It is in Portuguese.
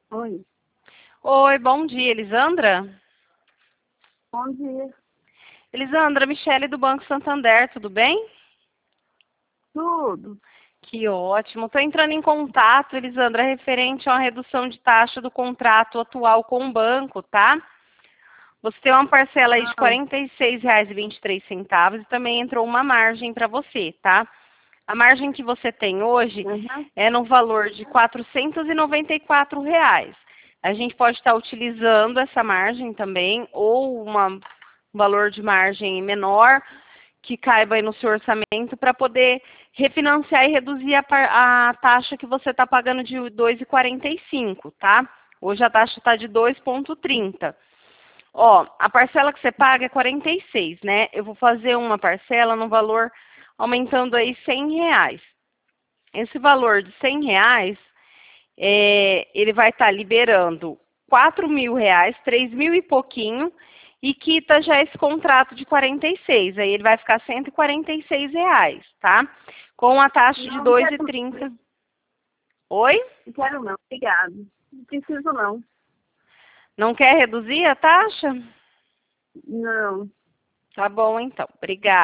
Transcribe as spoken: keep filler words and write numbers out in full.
Oi, Oi, bom dia, Elisandra. bom dia. Elisandra, Michele do Banco Santander, tudo bem? Tudo? Que ótimo. Estou entrando em contato, Elisandra, referente a uma redução de taxa do contrato atual com o banco, tá? Você tem uma parcela aí de Ah, quarenta e seis reais e vinte e três centavos e também entrou uma margem para você, tá? A margem que você tem hoje uhum. é no valor de quatrocentos e noventa e quatro reais. A gente pode estar utilizando essa margem também, ou uma, um valor de margem menor, que caiba aí no seu orçamento, para poder refinanciar e reduzir a, par- a taxa que você está pagando de dois reais e quarenta e cinco, tá? Hoje a taxa está de dois vírgula trinta. Ó, a parcela que você paga é quarenta e seis, né? Eu vou fazer uma parcela no valor aumentando aí cem reais. Esse valor de cem reais, é, ele vai estar liberando quatro mil reais, três mil e pouquinho, e quita já esse contrato de quarenta e seis. Aí ele vai ficar cento e quarenta e seis reais, tá? Com a taxa de Não, não dois e quero, trinta. Oi? não quero não, obrigado. Não preciso não. Não quer reduzir a taxa? Não. Tá bom, então. Obrigada.